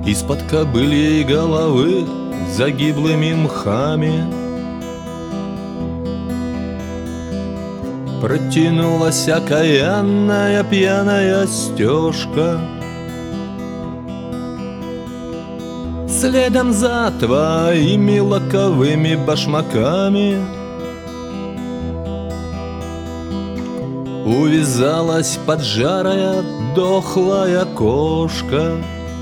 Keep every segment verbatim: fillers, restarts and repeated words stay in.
Из-под кобыльей головы за гиблыми мхами протянулась окаянная пьяная стежка. Следом за твоими лаковыми башмаками увязалась поджарая дохлая кошка.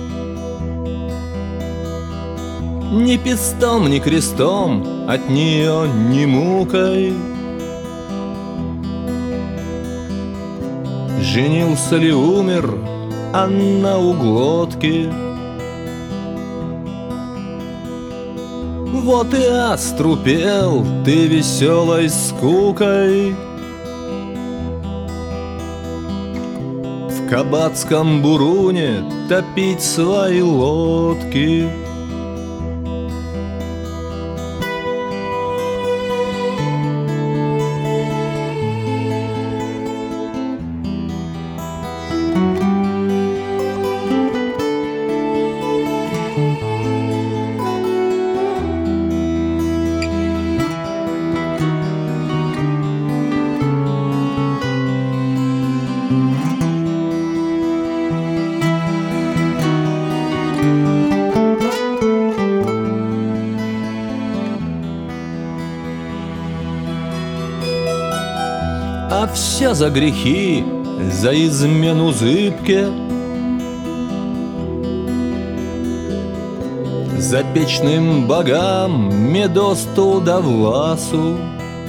Ни пестом, ни крестом от нее, ни мукой женился ли, умер, а на углотке. Вот и острупел ты веселой скукой в кабацком буруне топить свои лодки. А все за грехи, за измену зыбке, за печным богам медосту да власу.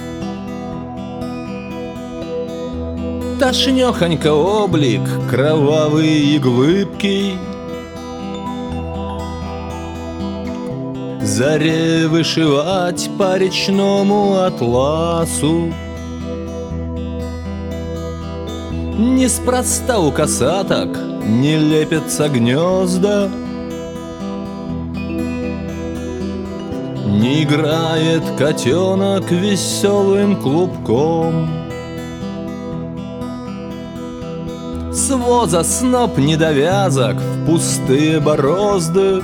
Тошнёхонько облик кровавый и глыбкий, заре вышивать по речному атласу. Неспроста у косаток не лепятся гнезда, не играет котенок веселым клубком. С воза сноп недовязок в пустые борозды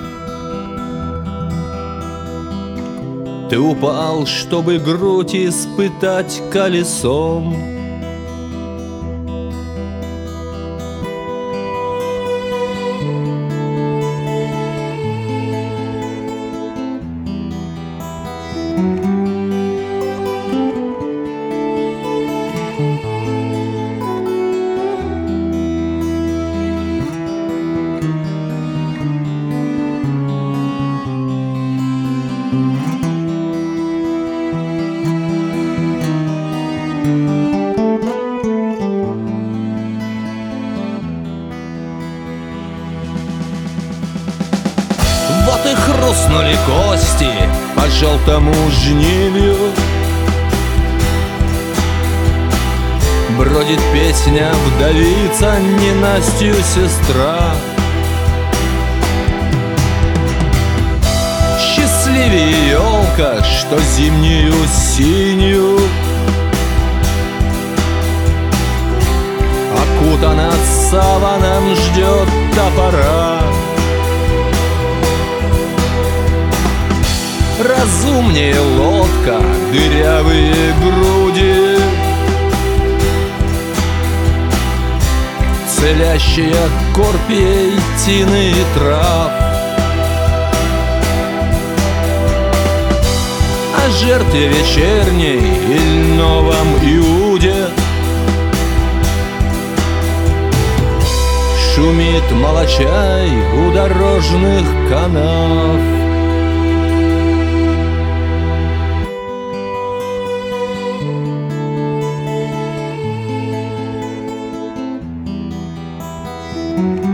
ты упал, чтобы грудь испытать колесом. Вот и хрустнули кости по желтому жнивью. Бродит песня вдовица, ненастью сестра. Счастливее елка, что зимнюю синюю окутана саваном, ждет топора. Разумнее лодка, дырявые груди, целящая корпей тины и трав. О жертве вечерней и новом Иуде шумит молочай у дорожных канав. Thank you.